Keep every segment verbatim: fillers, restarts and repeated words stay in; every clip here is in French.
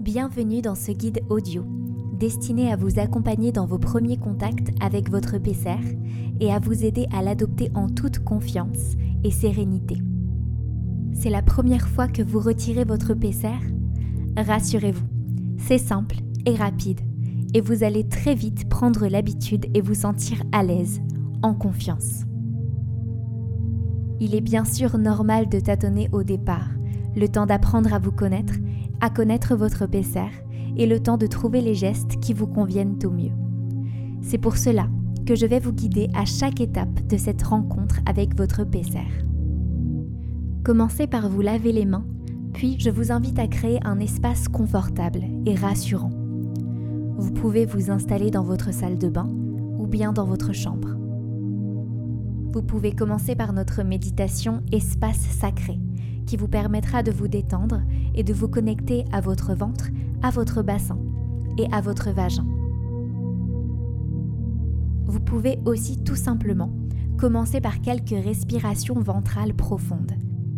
Bienvenue dans ce guide audio, destiné à vous accompagner dans vos premiers contacts avec votre P C R et à vous aider à l'adopter en toute confiance et sérénité. C'est la première fois que vous retirez votre P C R ? Rassurez-vous, c'est simple et rapide et vous allez très vite prendre l'habitude et vous sentir à l'aise, en confiance. Il est bien sûr normal de tâtonner au départ, le temps d'apprendre à vous connaître, à connaître votre P C R et le temps de trouver les gestes qui vous conviennent au mieux. C'est pour cela que je vais vous guider à chaque étape de cette rencontre avec votre P C R. Commencez par vous laver les mains, puis je vous invite à créer un espace confortable et rassurant. Vous pouvez vous installer dans votre salle de bain ou bien dans votre chambre. Vous pouvez commencer par notre méditation Espace Sacré, qui vous permettra de vous détendre et de vous connecter à votre ventre, à votre bassin et à votre vagin. Vous pouvez aussi tout simplement commencer par quelques respirations ventrales profondes.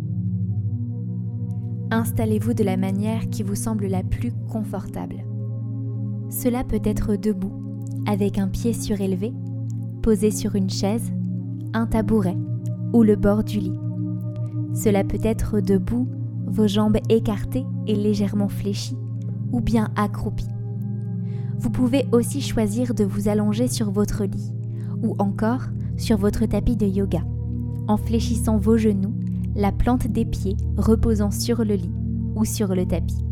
Installez-vous de la manière qui vous semble la plus confortable. Cela peut être debout, avec un pied surélevé, posé sur une chaise, un tabouret ou le bord du lit. Cela peut être debout, vos jambes écartées et légèrement fléchies, ou bien accroupies. Vous pouvez aussi choisir de vous allonger sur votre lit, ou encore sur votre tapis de yoga, en fléchissant vos genoux, la plante des pieds reposant sur le lit ou sur le tapis.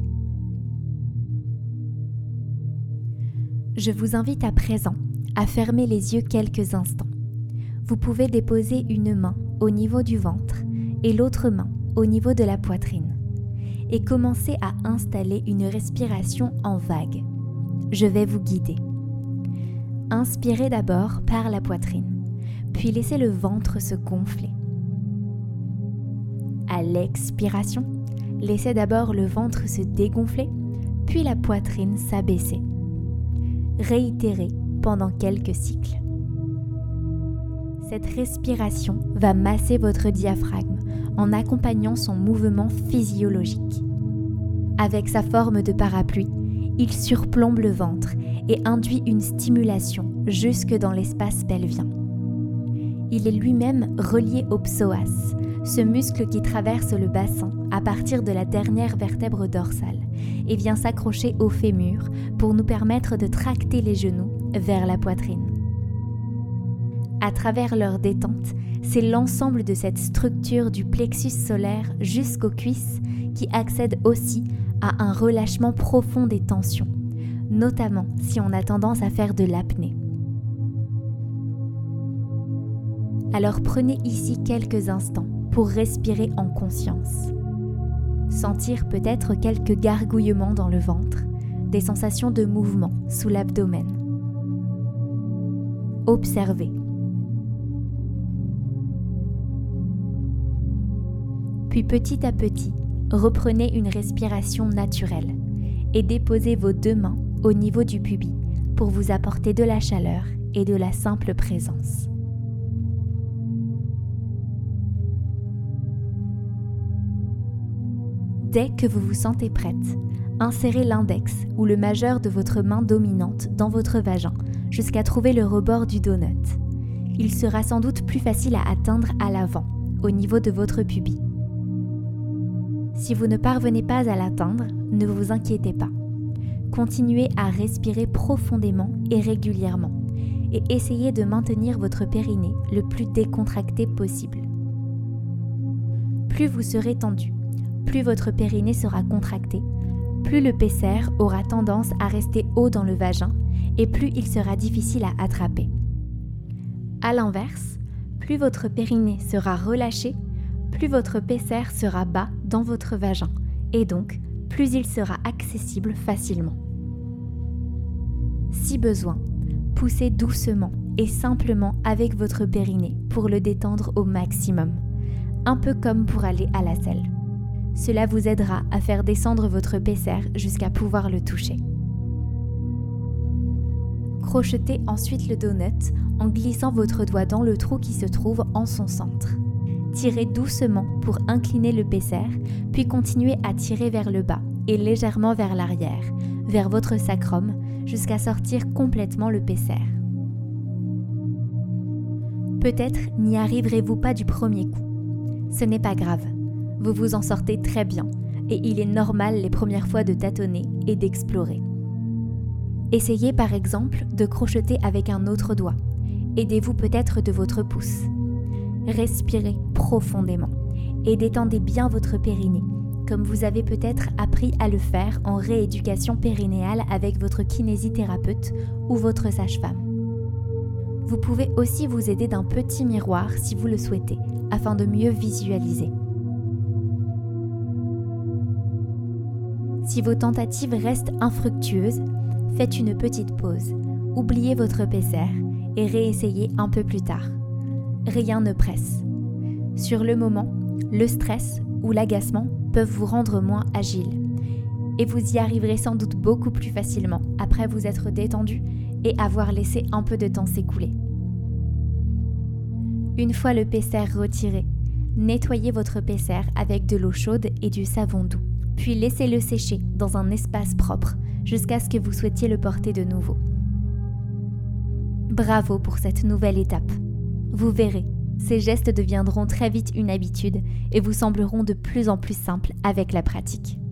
Je vous invite à présent à fermer les yeux quelques instants. Vous pouvez déposer une main au niveau du ventre et l'autre main au niveau de la poitrine et commencer à installer une respiration en vague. Je vais vous guider. Inspirez d'abord par la poitrine, puis laissez le ventre se gonfler. À l'expiration, laissez d'abord le ventre se dégonfler, puis la poitrine s'abaisser. Réitérez pendant quelques cycles. Cette respiration va masser votre diaphragme en accompagnant son mouvement physiologique. Avec sa forme de parapluie, il surplombe le ventre et induit une stimulation jusque dans l'espace pelvien. Il est lui-même relié au psoas, ce muscle qui traverse le bassin à partir de la dernière vertèbre dorsale et vient s'accrocher au fémur pour nous permettre de tracter les genoux vers la poitrine. À travers leur détente, c'est l'ensemble de cette structure du plexus solaire jusqu'aux cuisses qui accède aussi à un relâchement profond des tensions, notamment si on a tendance à faire de l'apnée. Alors prenez ici quelques instants pour respirer en conscience. Sentir peut-être quelques gargouillements dans le ventre, des sensations de mouvement sous l'abdomen. Observez. Puis petit à petit, reprenez une respiration naturelle et déposez vos deux mains au niveau du pubis pour vous apporter de la chaleur et de la simple présence. Dès que vous vous sentez prête, insérez l'index ou le majeur de votre main dominante dans votre vagin jusqu'à trouver le rebord du donut. Il sera sans doute plus facile à atteindre à l'avant, au niveau de votre pubis. Si vous ne parvenez pas à l'atteindre, ne vous inquiétez pas. Continuez à respirer profondément et régulièrement et essayez de maintenir votre périnée le plus décontracté possible. Plus vous serez tendu, plus votre périnée sera contracté, plus le P C R aura tendance à rester haut dans le vagin et plus il sera difficile à attraper. À l'inverse, plus votre périnée sera relâché, plus votre P C R sera bas dans votre vagin et donc plus il sera accessible facilement. Si besoin, poussez doucement et simplement avec votre périnée pour le détendre au maximum, un peu comme pour aller à la selle. Cela vous aidera à faire descendre votre P C R jusqu'à pouvoir le toucher. Crochetez ensuite le donut en glissant votre doigt dans le trou qui se trouve en son centre. Tirez doucement pour incliner le P C R, puis continuez à tirer vers le bas et légèrement vers l'arrière, vers votre sacrum, jusqu'à sortir complètement le P C R. Peut-être n'y arriverez-vous pas du premier coup. Ce n'est pas grave, vous vous en sortez très bien et il est normal les premières fois de tâtonner et d'explorer. Essayez par exemple de crocheter avec un autre doigt. Aidez-vous peut-être de votre pouce. Respirez profondément et détendez bien votre périnée, comme vous avez peut-être appris à le faire en rééducation périnéale avec votre kinésithérapeute ou votre sage-femme. Vous pouvez aussi vous aider d'un petit miroir si vous le souhaitez, afin de mieux visualiser. Si vos tentatives restent infructueuses, faites une petite pause, oubliez votre P C R et réessayez un peu plus tard. Rien ne presse. Sur le moment, le stress ou l'agacement peuvent vous rendre moins agile. Et vous y arriverez sans doute beaucoup plus facilement après vous être détendu et avoir laissé un peu de temps s'écouler. Une fois le P C R retiré, nettoyez votre P C R avec de l'eau chaude et du savon doux, puis laissez-le sécher dans un espace propre jusqu'à ce que vous souhaitiez le porter de nouveau. Bravo pour cette nouvelle étape. Vous verrez, ces gestes deviendront très vite une habitude et vous sembleront de plus en plus simples avec la pratique.